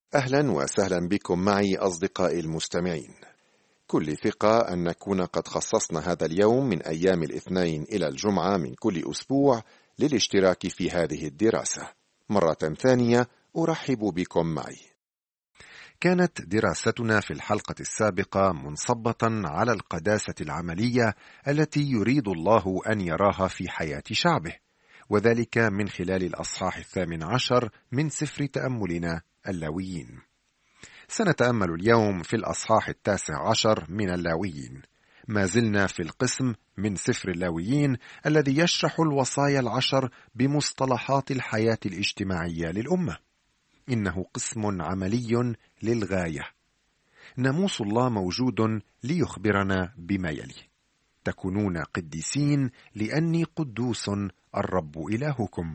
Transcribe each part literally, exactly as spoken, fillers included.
أهلا وسهلا بكم معي أصدقائي المستمعين. كل ثقة أن نكون قد خصصنا هذا اليوم من أيام الاثنين إلى الجمعة من كل أسبوع للاشتراك في هذه الدراسة. مرة ثانية أرحب بكم معي. كانت دراستنا في الحلقة السابقة منصبة على القداسة العملية التي يريد الله أن يراها في حياة شعبه، وذلك من خلال الأصحاح الثامن عشر من سفر تأملنا اللاويين. سنتأمل اليوم في الأصحاح التاسع عشر من اللاويين. ما زلنا في القسم من سفر اللاويين الذي يشرح الوصايا العشر بمصطلحات الحياة الاجتماعية للأمة. إنه قسم عملي للغاية. ناموس الله موجود ليخبرنا بما يلي: تكونون قديسين لأني قدوس الرب إلهكم.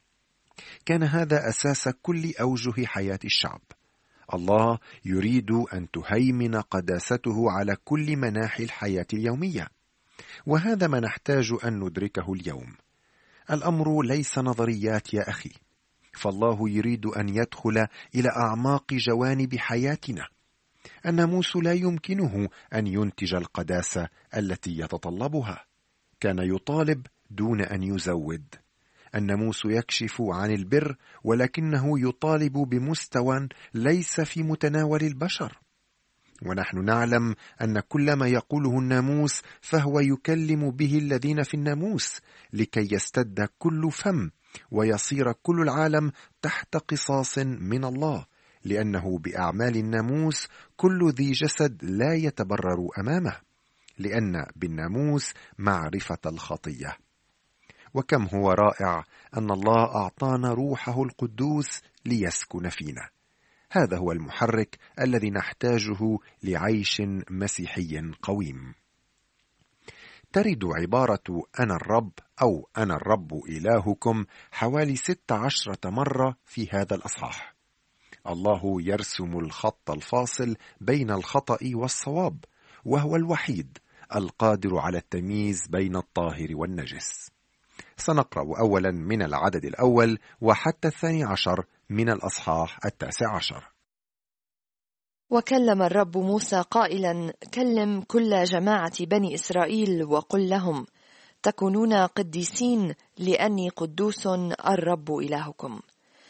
كان هذا أساس كل أوجه حياة الشعب. الله يريد أن تهيمن قداسته على كل مناحي الحياة اليومية، وهذا ما نحتاج أن ندركه اليوم. الأمر ليس نظريات يا أخي، فالله يريد أن يدخل إلى أعماق جوانب حياتنا. الناموس لا يمكنه أن ينتج القداسة التي يتطلبها. كان يطالب دون أن يزود. الناموس يكشف عن البر، ولكنه يطالب بمستوى ليس في متناول البشر. ونحن نعلم أن كل ما يقوله الناموس فهو يكلم به الذين في الناموس، لكي يستد كل فم ويصير كل العالم تحت قصاص من الله، لأنه بأعمال الناموس كل ذي جسد لا يتبرر أمامه، لأن بالناموس معرفة الخطية. وكم هو رائع أن الله أعطانا روحه القدوس ليسكن فينا. هذا هو المحرك الذي نحتاجه لعيش مسيحي قويم. ترد عبارة أنا الرب أو أنا الرب إلهكم حوالي ست عشرة مرة في هذا الأصحاح. الله يرسم الخط الفاصل بين الخطأ والصواب، وهو الوحيد القادر على التمييز بين الطاهر والنجس. سنقرأ أولا من العدد الأول وحتى الثاني عشر من الأصحاح التاسع عشر. وكلم الرب موسى قائلا: كلم كل جماعة بني إسرائيل وقل لهم: تكونون قديسين لأني قدوس الرب إلهكم.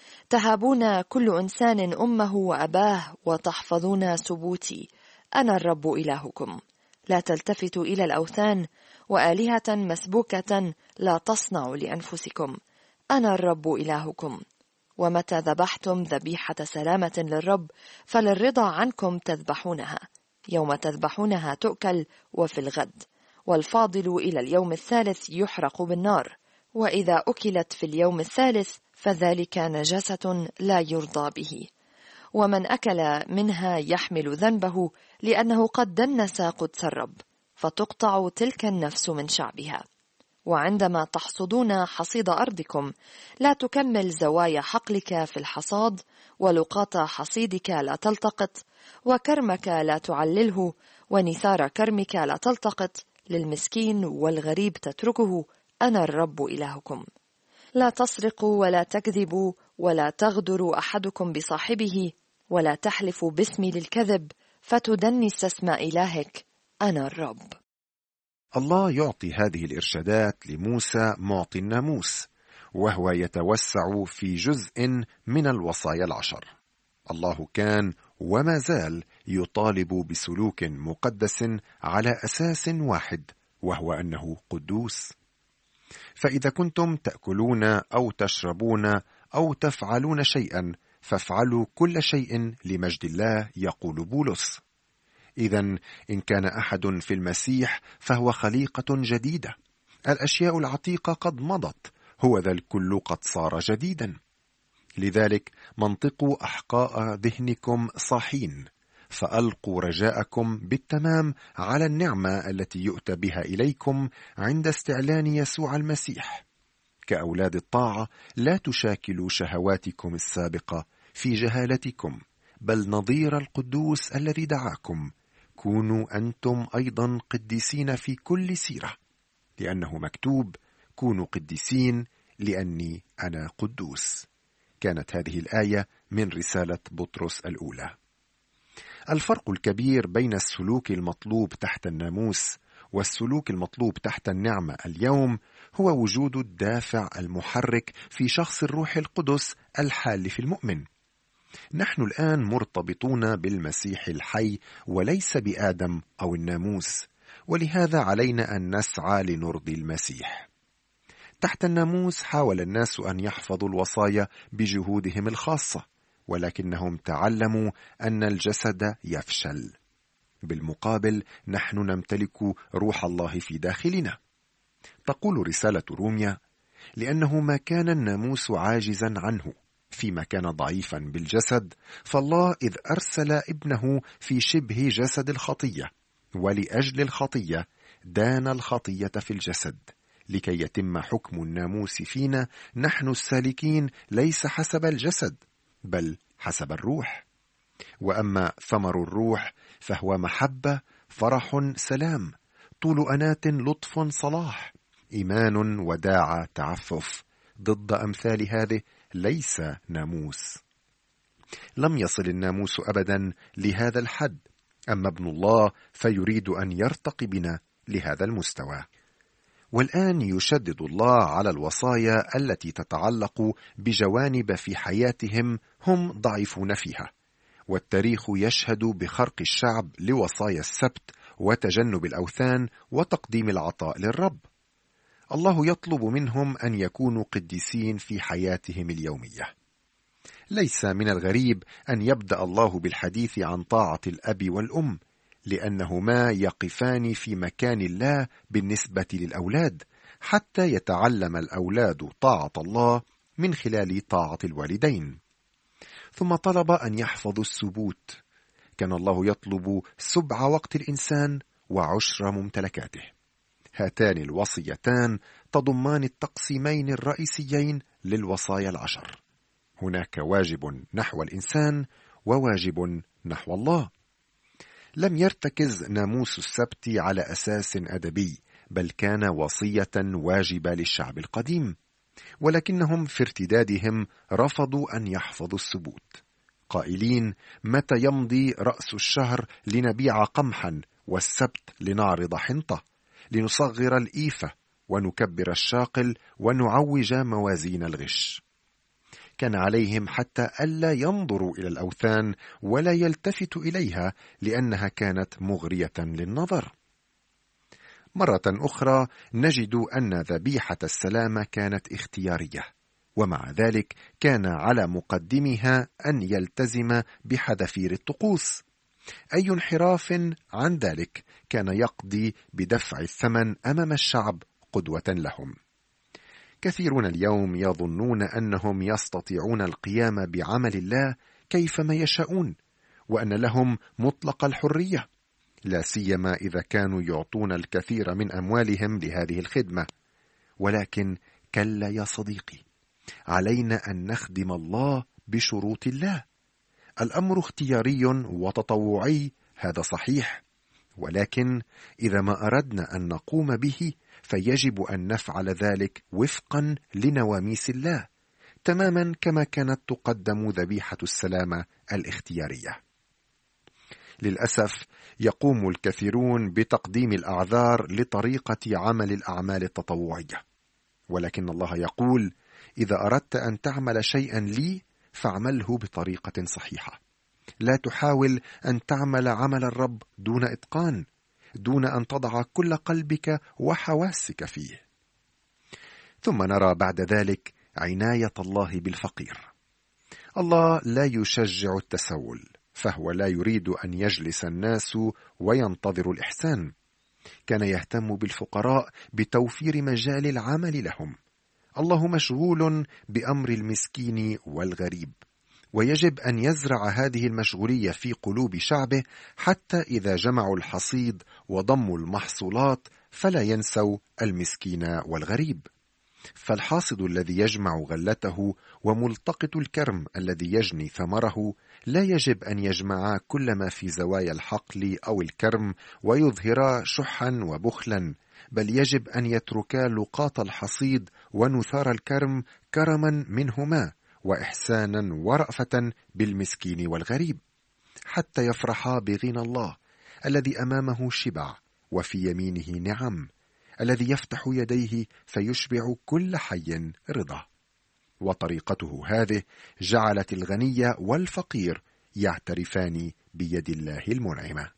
تهابون كل إنسان أمه وأباه وتحفظون سبوتي. أنا الرب إلهكم. لا تلتفتوا إلى الأوثان وآلهة مسبوكة لا تصنعوا لأنفسكم. أنا الرب إلهكم. ومتى ذبحتم ذبيحة سلامة للرب فللرضا عنكم تذبحونها. يوم تذبحونها تؤكل وفي الغد، والفاضل إلى اليوم الثالث يحرق بالنار. وإذا أكلت في اليوم الثالث فذلك نجاسة لا يرضى به، ومن أكل منها يحمل ذنبه، لأنه قد دنس قدس الرب، فتقطع تلك النفس من شعبها. وعندما تحصدون حصيد أرضكم لا تكمل زوايا حقلك في الحصاد، ولقاط حصيدك لا تلتقط، وكرمك لا تعلله، ونثار كرمك لا تلتقط. للمسكين والغريب تتركه. أنا الرب إلهكم. لا تسرقوا ولا تكذبوا ولا تغدروا أحدكم بصاحبه، ولا تحلفوا باسمي للكذب فتدنس اسم إلهك. أنا الرب. الله يعطي هذه الإرشادات لموسى معطي الناموس، وهو يتوسع في جزء من الوصايا العشر. الله كان وما زال يطالب بسلوك مقدس على أساس واحد، وهو أنه قدوس. فإذا كنتم تأكلون أو تشربون أو تفعلون شيئا فافعلوا كل شيء لمجد الله، يقول بولس. إذن إن كان أحد في المسيح فهو خليقة جديدة. الأشياء العتيقة قد مضت، هو ذا الكل قد صار جديدا. لذلك منطقوا أحقاء ذهنكم صاحين، فألقوا رجاءكم بالتمام على النعمة التي يؤتى بها إليكم عند استعلان يسوع المسيح. كأولاد الطاعة لا تشاكلوا شهواتكم السابقة في جهالتكم، بل نظير القدوس الذي دعاكم كونوا أنتم أيضا قديسين في كل سيرة، لأنه مكتوب: كونوا قديسين لأني أنا قدوس. كانت هذه الآية من رسالة بطرس الأولى. الفرق الكبير بين السلوك المطلوب تحت الناموس والسلوك المطلوب تحت النعمة اليوم هو وجود الدافع المحرك في شخص الروح القدس الحال في المؤمن. نحن الآن مرتبطون بالمسيح الحي وليس بآدم أو الناموس، ولهذا علينا أن نسعى لنرضي المسيح. تحت الناموس حاول الناس أن يحفظوا الوصايا بجهودهم الخاصة، ولكنهم تعلموا أن الجسد يفشل. بالمقابل نحن نمتلك روح الله في داخلنا. تقول رسالة روميا: لأنه ما كان الناموس عاجزا عنه فيما كان ضعيفا بالجسد، فالله إذ أرسل ابنه في شبه جسد الخطية ولأجل الخطية دان الخطية في الجسد، لكي يتم حكم الناموس فينا نحن السالكين ليس حسب الجسد بل حسب الروح. وأما ثمر الروح فهو محبة، فرح، سلام، طول أنات، لطف، صلاح، إيمان، وداعة، تعفف. ضد أمثال هذه ليس ناموس. لم يصل الناموس أبدا لهذا الحد، أما ابن الله فيريد أن يرتقي بنا لهذا المستوى. والآن يشدد الله على الوصايا التي تتعلق بجوانب في حياتهم هم ضعيفون فيها، والتاريخ يشهد بخرق الشعب لوصايا السبت وتجنب الأوثان وتقديم العطاء للرب. الله يطلب منهم أن يكونوا قديسين في حياتهم اليومية. ليس من الغريب أن يبدأ الله بالحديث عن طاعة الأب والأم، لأنهما يقفان في مكان الله بالنسبة للأولاد، حتى يتعلم الأولاد طاعة الله من خلال طاعة الوالدين. ثم طلب أن يحفظوا السبوت. كان الله يطلب سبع وقت الإنسان وعشر ممتلكاته. هاتان الوصيتان تضمان التقسيمين الرئيسيين للوصايا العشر. هناك واجب نحو الإنسان وواجب نحو الله. لم يرتكز ناموس السبت على أساس أدبي، بل كان وصية واجبة للشعب القديم، ولكنهم في ارتدادهم رفضوا أن يحفظوا السبوت، قائلين: متى يمضي رأس الشهر لنبيع قمحا، والسبت لنعرض حنطة، لنصغر الإيفة ونكبر الشاقل ونعوج موازين الغش. كان عليهم حتى ألا ينظروا إلى الأوثان ولا يلتفتوا إليها، لأنها كانت مغرية للنظر. مرة أخرى نجد أن ذبيحة السلامة كانت اختيارية، ومع ذلك كان على مقدمها أن يلتزم بحذافير الطقوس. أي انحراف عن ذلك كان يقضي بدفع الثمن أمام الشعب قدوة لهم. كثيرون اليوم يظنون أنهم يستطيعون القيام بعمل الله كيفما يشاءون، وأن لهم مطلق الحرية، لا سيما إذا كانوا يعطون الكثير من أموالهم لهذه الخدمة. ولكن كلا يا صديقي، علينا أن نخدم الله بشروط الله. الأمر اختياري وتطوعي، هذا صحيح، ولكن إذا ما أردنا أن نقوم به فيجب أن نفعل ذلك وفقا لنواميس الله، تماما كما كانت تقدم ذبيحة السلامة الاختيارية. للأسف يقوم الكثيرون بتقديم الأعذار لطريقة عمل الأعمال التطوعية، ولكن الله يقول: إذا أردت أن تعمل شيئا لي فاعمله بطريقة صحيحة. لا تحاول أن تعمل عمل الرب دون إتقان، دون أن تضع كل قلبك وحواسك فيه. ثم نرى بعد ذلك عناية الله بالفقير. الله لا يشجع التسول، فهو لا يريد أن يجلس الناس وينتظر الإحسان. كان يهتم بالفقراء بتوفير مجال العمل لهم. الله مشغول بأمر المسكين والغريب، ويجب أن يزرع هذه المشغولية في قلوب شعبه، حتى إذا جمعوا الحصيد وضموا المحصولات فلا ينسوا المسكين والغريب. فالحاصد الذي يجمع غلته وملتقط الكرم الذي يجني ثمره لا يجب أن يجمعا كل ما في زوايا الحقل أو الكرم ويظهرا شحا وبخلا، بل يجب أن يتركا لقاط الحصيد ونثار الكرم كرما منهما، وإحسانا ورأفة بالمسكين والغريب، حتى يفرحا بغنى الله الذي أمامه شبع وفي يمينه نعم، الذي يفتح يديه فيشبع كل حي رضا. وطريقته هذه جعلت الغني والفقير يعترفان بيد الله المنعمة.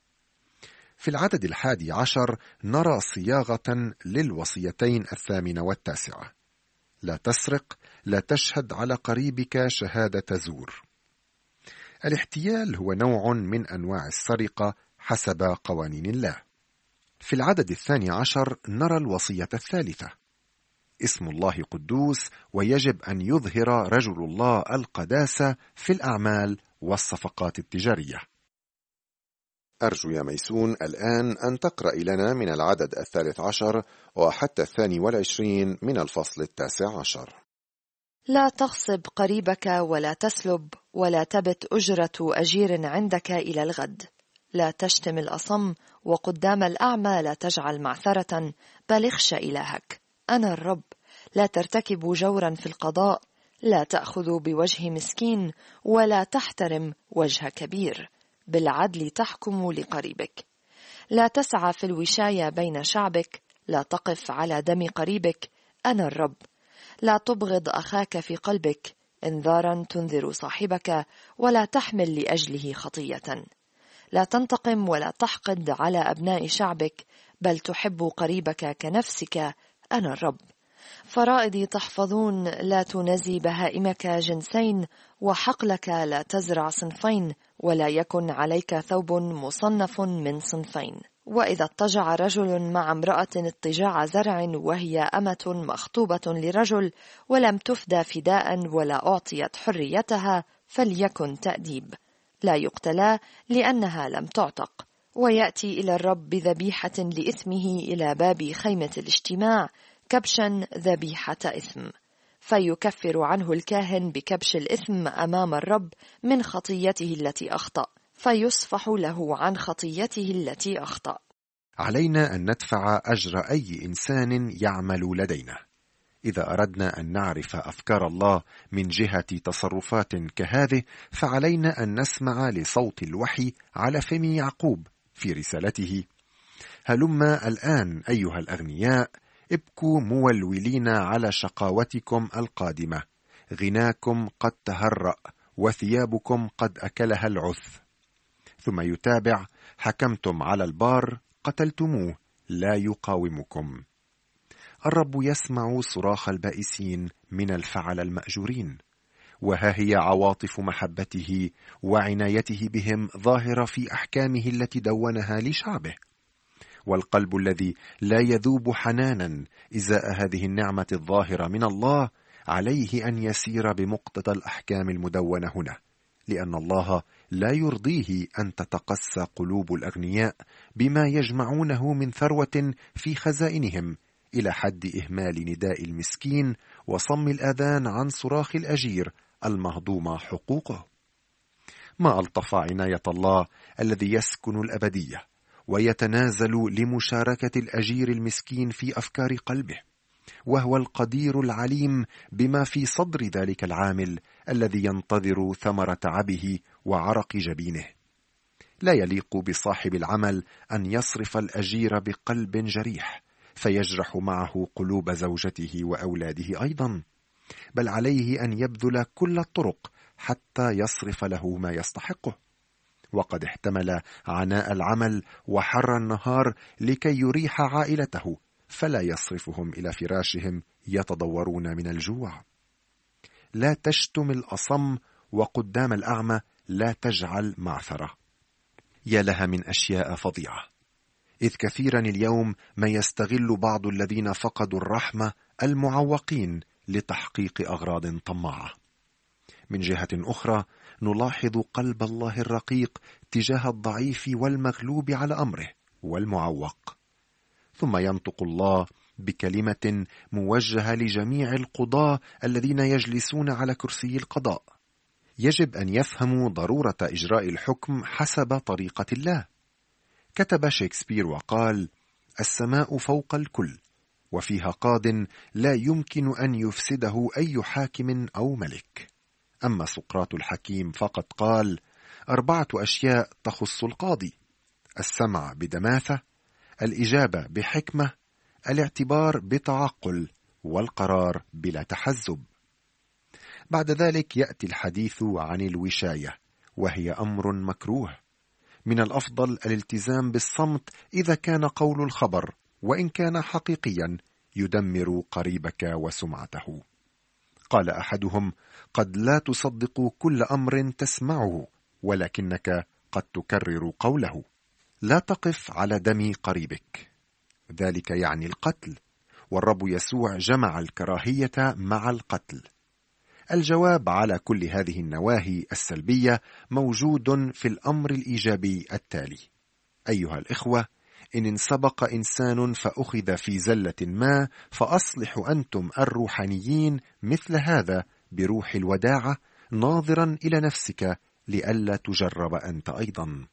في العدد الحادي عشر نرى صياغة للوصيتين الثامنة والتاسعة: لا تسرق، لا تشهد على قريبك شهادة زور. الاحتيال هو نوع من أنواع السرقة حسب قوانين الله. في العدد الثاني عشر نرى الوصية الثالثة: اسم الله قدوس، ويجب أن يظهر رجل الله القداسة في الأعمال والصفقات التجارية. أرجو يا ميسون الآن أن تقرأ لنا من العدد الثالث عشر وحتى الثاني والعشرين من الفصل التاسع عشر. لا تغصب قريبك ولا تسلب، ولا تبت أجرة أجير عندك إلى الغد. لا تشتم الأصم، وقدام الأعمى لا تجعل معثرة، بل اخشى إلهك، أنا الرب. لا ترتكبوا جورا في القضاء، لا تأخذوا بوجه مسكين، ولا تحترم وجه كبير. بالعدل تحكم لقريبك. لا تسعى في الوشاية بين شعبك، لا تقف على دم قريبك، أنا الرب. لا تبغض أخاك في قلبك، انذارا تنذر صاحبك، ولا تحمل لأجله خطية. لا تنتقم ولا تحقد على أبناء شعبك، بل تحب قريبك كنفسك، أنا الرب. فرائضي تحفظون، لا تنزي بهائمك جنسين، وحقلك لا تزرع صنفين، ولا يكن عليك ثوب مصنف من صنفين. وإذا اضطجع رجل مع امرأة اضطجاع زرع وهي أمة مخطوبة لرجل، ولم تفدى فداء ولا أعطيت حريتها، فليكن تأديب. لا يقتلا لأنها لم تعتق. ويأتي إلى الرب بذبيحة لإثمه إلى باب خيمة الاجتماع، كبشا ذبيحة إثم، فيكفر عنه الكاهن بكبش الإثم أمام الرب من خطيته التي أخطأ، فيصفح له عن خطيته التي أخطأ. علينا أن ندفع أجر أي إنسان يعمل لدينا. إذا أردنا أن نعرف أفكار الله من جهة تصرفات كهذه، فعلينا أن نسمع لصوت الوحي على فم يعقوب في رسالته: هلما الآن أيها الأغنياء، ابكوا مولولين على شقاوتكم القادمة، غناكم قد تهرأ وثيابكم قد أكلها العث. ثم يتابع: حكمتم على البار، قتلتموه، لا يقاومكم. الرب يسمع صراخ البائسين من الفعل المأجورين، وها هي عواطف محبته وعنايته بهم ظاهرة في أحكامه التي دونها لشعبه. والقلب الذي لا يذوب حنانا إزاء هذه النعمة الظاهرة من الله عليه أن يسير بمقتضى الأحكام المدونة هنا، لأن الله لا يرضيه أن تتقسى قلوب الأغنياء بما يجمعونه من ثروة في خزائنهم إلى حد إهمال نداء المسكين وصم الأذان عن صراخ الأجير المهضوم حقوقه. ما ألطف عناية الله الذي يسكن الأبدية ويتنازل لمشاركة الأجير المسكين في أفكار قلبه، وهو القدير العليم بما في صدر ذلك العامل الذي ينتظر ثمر تعبه وعرق جبينه. لا يليق بصاحب العمل أن يصرف الأجير بقلب جريح فيجرح معه قلوب زوجته وأولاده أيضا، بل عليه أن يبذل كل الطرق حتى يصرف له ما يستحقه. وقد احتمل عناء العمل وحر النهار لكي يريح عائلته، فلا يصرفهم إلى فراشهم يتضورون من الجوع. لا تشتم الأصم، وقدام الأعمى لا تجعل معثرة. يا لها من أشياء فظيعة، إذ كثيرا اليوم ما يستغل بعض الذين فقدوا الرحمة المعوقين لتحقيق أغراض طماعة. من جهة أخرى نلاحظ قلب الله الرقيق تجاه الضعيف والمغلوب على أمره والمعوق. ثم ينطق الله بكلمة موجهة لجميع القضاة الذين يجلسون على كرسي القضاء. يجب أن يفهموا ضرورة إجراء الحكم حسب طريقة الله. كتب شكسبير وقال: السماء فوق الكل، وفيها قاض لا يمكن أن يفسده أي حاكم أو ملك. أما سقراط الحكيم فقد قال: أربعة أشياء تخص القاضي: السمع بدماثة، الإجابة بحكمة، الاعتبار بتعقل، والقرار بلا تحزب. بعد ذلك يأتي الحديث عن الوشاية، وهي أمر مكروه. من الأفضل الالتزام بالصمت إذا كان قول الخبر، وإن كان حقيقيا، يدمر قريبك وسمعته. قال أحدهم: قد لا تصدق كل أمر تسمعه، ولكنك قد تكرر قوله. لا تقف على دم قريبك، ذلك يعني القتل، والرب يسوع جمع الكراهية مع القتل. الجواب على كل هذه النواهي السلبية موجود في الأمر الإيجابي التالي: أيها الإخوة، إن انسبق إنسان فأخذ في زلة ما، فأصلحوا أنتم الروحانيين مثل هذا بروح الوداعة، ناظرا إلى نفسك لئلا تجرب أنت أيضا.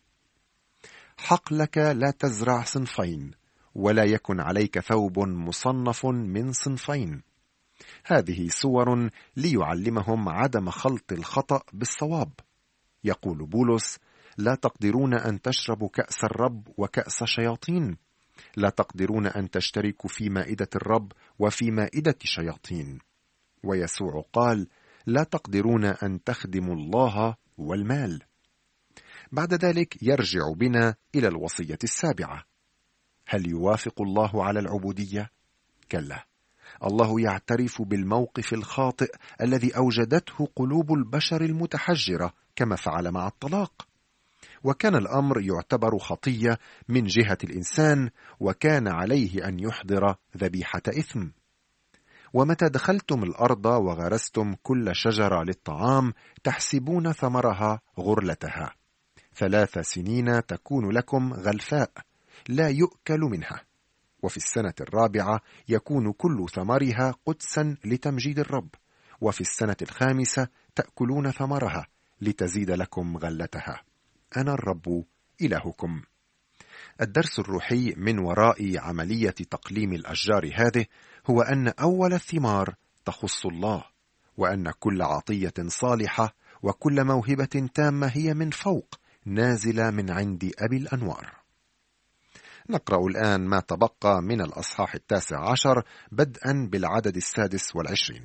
حقلك لا تزرع صنفين، ولا يكن عليك ثوب مصنف من صنفين. هذه صور ليعلمهم عدم خلط الخطأ بالصواب. يقول بولس: لا تقدرون أن تشربوا كأس الرب وكأس شياطين، لا تقدرون أن تشتركوا في مائدة الرب وفي مائدة شياطين. ويسوع قال: لا تقدرون أن تخدموا الله والمال. بعد ذلك يرجع بنا إلى الوصية السابعة: هل يوافق الله على العبودية؟ كلا، الله يعترف بالموقف الخاطئ الذي أوجدته قلوب البشر المتحجرة، كما فعل مع الطلاق. وكان الأمر يعتبر خطية من جهة الإنسان، وكان عليه أن يحضر ذبيحة إثم. ومتى دخلتم الأرض وغرستم كل شجرة للطعام، تحسبون ثمرها غرلتها، ثلاث سنين تكون لكم غلفاء، لا يؤكل منها، وفي السنة الرابعة يكون كل ثمرها قدسا لتمجيد الرب، وفي السنة الخامسة تأكلون ثمرها لتزيد لكم غلتها. أنا الرب إلهكم. الدرس الروحي من وراء عملية تقليم الأشجار هذه هو أن أول الثمار تخص الله، وأن كل عطية صالحة وكل موهبة تامة هي من فوق، نازلة من عند أبي الأنوار. نقرأ الآن ما تبقى من الأصحاح التاسع عشر بدءا بالعدد السادس والعشرين.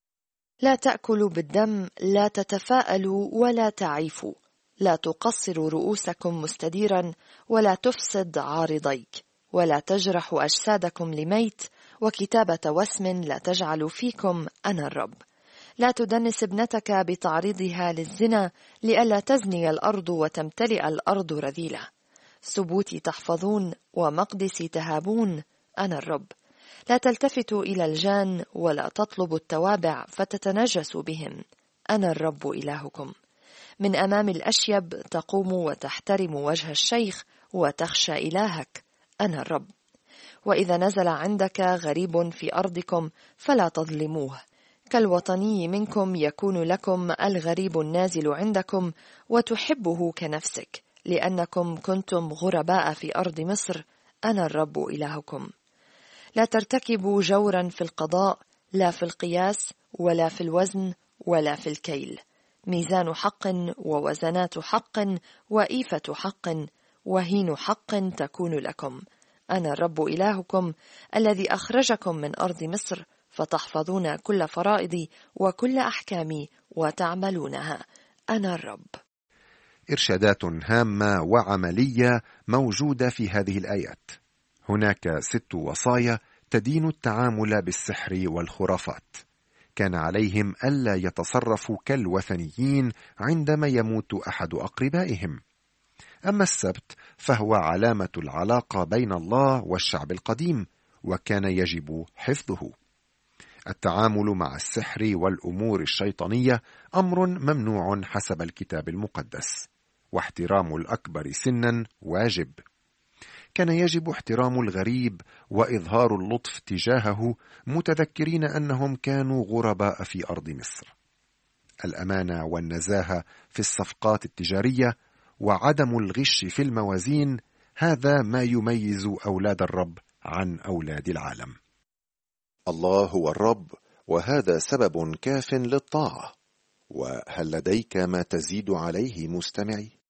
لا تأكلوا بالدم، لا تتفاءلوا ولا تعيفوا، لا تقصروا رؤوسكم مستديرا، ولا تفسد عارضيك، ولا تجرحوا أجسادكم لميت، وكتابة وسم لا تجعلوا فيكم، أنا الرب. لا تدنس ابنتك بتعريضها للزنا، لئلا تزني الأرض وتمتلئ الأرض رذيلة. سبوتي تحفظون ومقدسي تهابون، أنا الرب. لا تلتفتوا إلى الجان ولا تطلبوا التوابع فتتنجسوا بهم، أنا الرب إلهكم. من أمام الأشيب تقوم وتحترم وجه الشيخ وتخشى إلهك، أنا الرب. وإذا نزل عندك غريب في أرضكم فلا تظلموه، كالوطني منكم يكون لكم الغريب النازل عندكم، وتحبه كنفسك، لأنكم كنتم غرباء في أرض مصر، أنا الرب إلهكم. لا ترتكبوا جورا في القضاء، لا في القياس ولا في الوزن ولا في الكيل. ميزان حق ووزنات حق وإيفة حق وهين حق تكون لكم، أنا الرب إلهكم الذي أخرجكم من أرض مصر، فتحفظون كل فرائضي وكل أحكامي وتعملونها، أنا الرب. إرشادات هامة وعملية موجودة في هذه الآيات. هناك ست وصايا تدين التعامل بالسحر والخرافات. كان عليهم ألا يتصرفوا كالوثنيين عندما يموت أحد أقربائهم. أما السبت فهو علامة العلاقة بين الله والشعب القديم، وكان يجب حفظه. التعامل مع السحر والأمور الشيطانية أمر ممنوع حسب الكتاب المقدس، واحترام الأكبر سنا واجب. كان يجب احترام الغريب وإظهار اللطف تجاهه، متذكرين أنهم كانوا غرباء في أرض مصر. الأمانة والنزاهة في الصفقات التجارية وعدم الغش في الموازين، هذا ما يميز أولاد الرب عن أولاد العالم. الله هو الرب، وهذا سبب كاف للطاعة. وهل لديك ما تزيد عليه مستمعي؟